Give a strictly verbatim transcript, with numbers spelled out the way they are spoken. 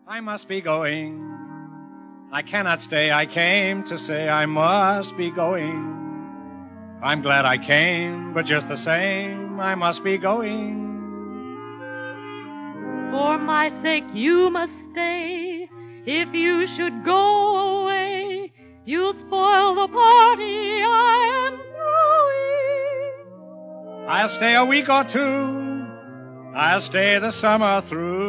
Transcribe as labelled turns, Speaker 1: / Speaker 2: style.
Speaker 1: I must be going. I cannot stay. I came to say I must be going. I'm glad I came, but just the same, I must be going.
Speaker 2: For my sake you must stay. If you should go away, you'll spoil the party I am throwing.
Speaker 1: I'll stay a week or two. I'll stay the summer through.